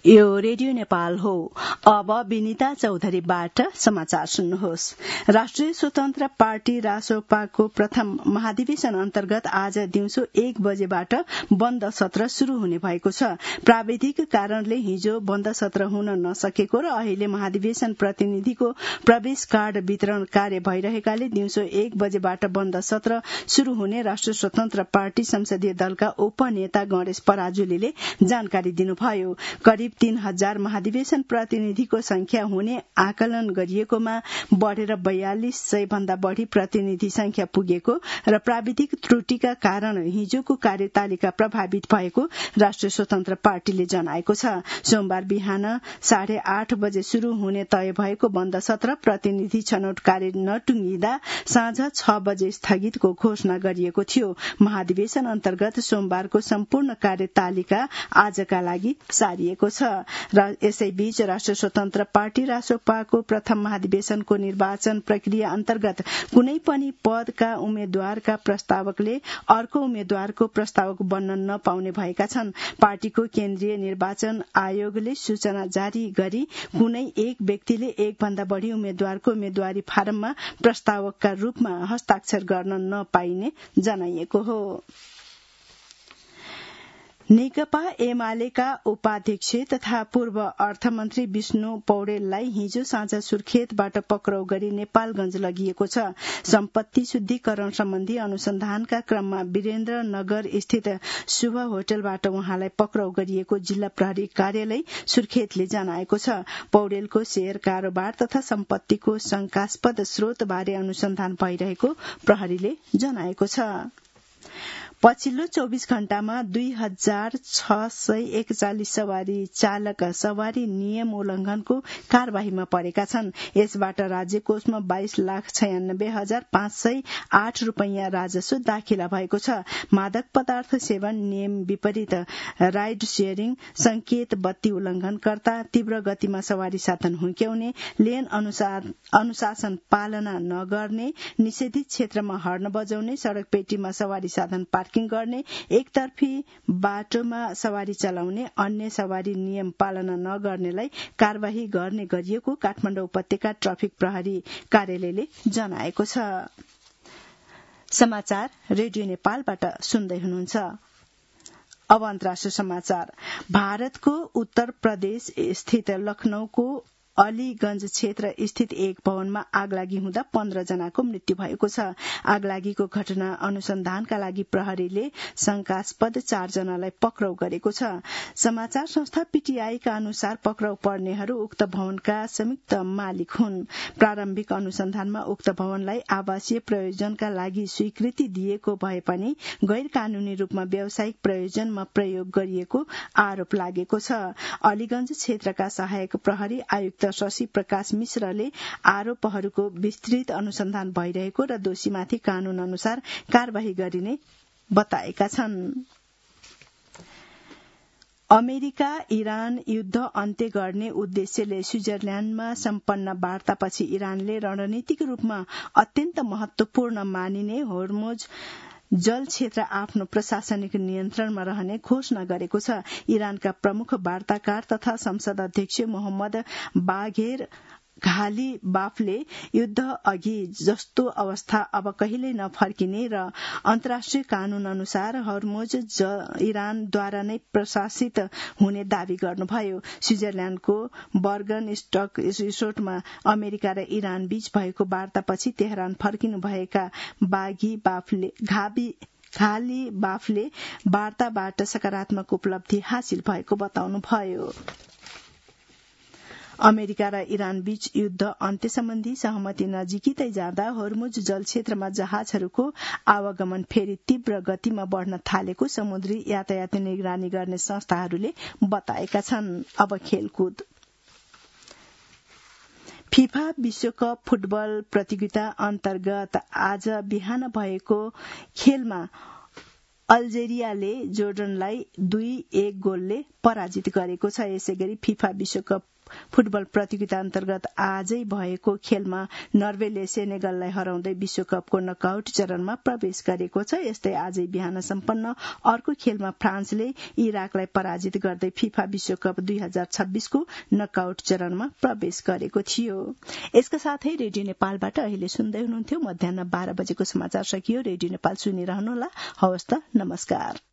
यो रेडियो नेपाल हो। अब विनिता चौधरीबाट समाचार सुन्नुहोस्। राष्ट्रिय स्वतन्त्र पार्टी रासोपाको प्रथम महाधिवेशन अन्तर्गत आज दिउँसो 1 बजेबाट बन्द सत्र शुरू हुने भएको छ। प्राविधिक कारणले हिजो बन्द सत्र हुन नसकेको र अहिले महाधिवेशन प्रतिनिधिको प्रवेश कार्ड वितरण कार्य भइरहेकाले दिउँसो 1 बजेबाट बन्द सत्र शुरू हुने राष्ट्रिय स्वतन्त्र पार्टी संसदीय दलका उपनेता गणेश पराजुलीले जानकारी दिनुभयो। करिब 3000 महाधिवेशन प्रतिनिधिको संख्या हुने आकलन गरिएकोमा बढ़ेर 4200 भन्दा बढ़ी प्रतिनिधि संख्या पुगेको र प्राविधिक त्रुटिका कारण हिजोको कार्यतालिका प्रभावित भएको राष्ट्रिय स्वतन्त्र पार्टीले जनाएको छ। सोमबार बिहान 8:30 बजे शुरू हुने तय भएको बन्द सत्र प्रतिनिधि छनौट कार्य नटुंगिदा साँझ 6 बजे स्थगितको घोषणा गरिएको थियो। महाधिवेशन अन्तर्गत सोमबारको सम्पूर्ण कार्यतालिका आजका लागि सारिएको छ। यसैबीच राष्ट्रिय स्वतन्त्र पार्टी रासोपाको प्रथम महाधिवेशनको निर्वाचन प्रक्रिया अन्तर्गत कुनै पनि पदका उम्मेद्वारका प्रस्तावकले अर्को उम्मेद्वारको प्रस्तावक बन्न नपाउने भएका छन्। पार्टीको केन्द्रीय निर्वाचन आयोगले सूचना जारी गरी कुनै एक व्यक्तिले एक भन्दा बढ़ी उम्मेद्वारको उम्मेद्वारी फारममा प्रस्तावकका रूपमा हस्ताक्षर गर्न नपाइने जनाइएको हो। नेकपा एमालेका उपाध्यक्ष तथा पूर्व अर्थमन्त्री विष्णु पौडेललाई हिजो साँझ सुर्खेतबाट पक्राउ गरी नेपालगंज लगिएको छ। सम्पत्ति शुद्धिकरण सम्बन्धी अनुसन्धानका क्रममा वीरेन्द्रनगर स्थित शुभ होटलबाट उहाँलाई पक्राउ गरिएको जिल्ला प्रहरी कार्यालय सुर्खेतले जनाएको छ। पौडेलको शेयर कारोबार तथा सम्पत्तिको शंकास्पद स्रोतबारे अनुसन्धान भइरहेको प्रहरीले जनाएको छ। पछिल्लो 24 घण्टामा 2641 सवारी चालक सवारी नियम उल्लंघनको कार्यवाहीमा परेका छन्। यसबाट राज्य कोषमा 22,96,508 रूपैयाँ राजस्व दाखिला भएको छ। मादक पदार्थ सेवन, नियम विपरीत राइड शेयरिङ, संकेत बत्ती उल्लंघनकर्ता, तीव्र गतिमा सवारी साधन हुर्क्याउने, लेन अनुशासन पालना नगर्ने, निषेधित क्षेत्रमा हर्न बजाउने, सड़क पेटीमा सवारी साधन पार्किङ गर्ने, एकतर्फी बाटोमा सवारी चलाउने, अन्य सवारी नियम पालना नगर्नेलाई कार्यवाही गर्ने गरिएको काठमाडौँ उपत्यका ट्राफिक प्रहरी कार्यालयले जनाएको छ। समाचार रेडियो नेपालबाट सुन्दै हुनुहुन्छ। अब अन्तर्राष्ट्रिय समाचार। भारतको उत्तर प्रदेश स्थित लखनऊको अलीगंज क्षेत्र स्थित एक भवनमा आगलागी हुँदा 15 जनाको मृत्यु भएको छ। आगलागीको घटना अनुसन्धानका लागि प्रहरीले शंकास्पद 4 जनालाई पक्राउ गरेको छ। समाचार संस्था पीटीआईका अनुसार पक्राउ पर्नेहरू उक्त भवनका संयुक्त मालिक हुन्। प्रारम्भिक अनुसन्धानमा उक्त भवनलाई आवासीय प्रयोजनका लागि स्वीकृति दिएको भए पनि गैर कानूनी रूपमा व्यावसायिक प्रयोजनमा प्रयोग गरिएको आरोप लागेको छ। अलीगंज क्षेत्रका सहायक प्रहरी आयुक्त शशि प्रकाश मिश्रले आरोपहरूको विस्तृत अनुसन्धान भइरहेको र दोषीमाथि कानून अनुसार कार्यवाही गरिने बताएका छन्। अमेरिका इरान युद्ध अन्त्य गर्ने उद्देश्यले स्विजरल्याण्डमा सम्पन्न वार्तापछि इरानले रणनीतिक रूपमा अत्यन्त महत्वपूर्ण मानिने होर्मुज जल क्षेत्र आफ्नो प्रशासनिक नियन्त्रणमा रहने घोषणा गरेको छ। इरानका प्रमुख वार्ताकार तथा संसद अध्यक्ष मोहम्मद बाघेर घालीबाफले युद्ध अघि जस्तो अवस्था अब कहिल्यै नफर्किने र अन्तर्राष्ट्रिय कानून अनुसार होर्मुज इरानद्वारा नै प्रशासित हुने दावी गर्नुभयो। स्विजरल्याण्डको बर्गन स्टक रिसोर्टमा अमेरिका र इरान बीच भएको वार्तापछि तेहरान फर्किनुभएका घालीबाफले वार्ताबाट सकारात्मक उपलब्धि हासिल भएको बताउनुभयो। अमेरिका र इरान बीच युद्ध अन्त्य सम्बन्धी सहमति नजिकै जाँदा होर्मुज जल क्षेत्रमा जहाजहरूको आवागमन फेरि तीव्र गतिमा बढ़न थालेको समुद्री यातायात निगरानी गर्ने संस्थाहरूले बताएका छन्। अब खेलकुद। फिफा विश्वकप फुटबल प्रतियोगिता अन्तर्गत आज बिहान भएको खेलमा अल्जेरियाले जोर्डनलाई 2-1 गोलले पराजित गरेको छ। यसैगरी फिफा विश्वकप फुटबल प्रतियोगिता अन्तर्गत आजै भएको खेलमा नर्वेले सेनेगललाई हराउँदै विश्वकपको नकआउट चरणमा प्रवेश गरेको छ। यस्तै आजै बिहान सम्पन्न अर्को खेलमा फ्रान्सले इराकलाई पराजित गर्दै फिफा विश्वकप 2026 को नकआउट चरणमा प्रवेश गरेको थियो। यसका साथै रेडियो नेपालबाट अहिले सुन्दै हुनुहुन्थ्यो मध्याह 12 बजेको समाचार सकियो। रेडियो नेपाल सुनिरहनुहोला। हवस् त, नमस्कार।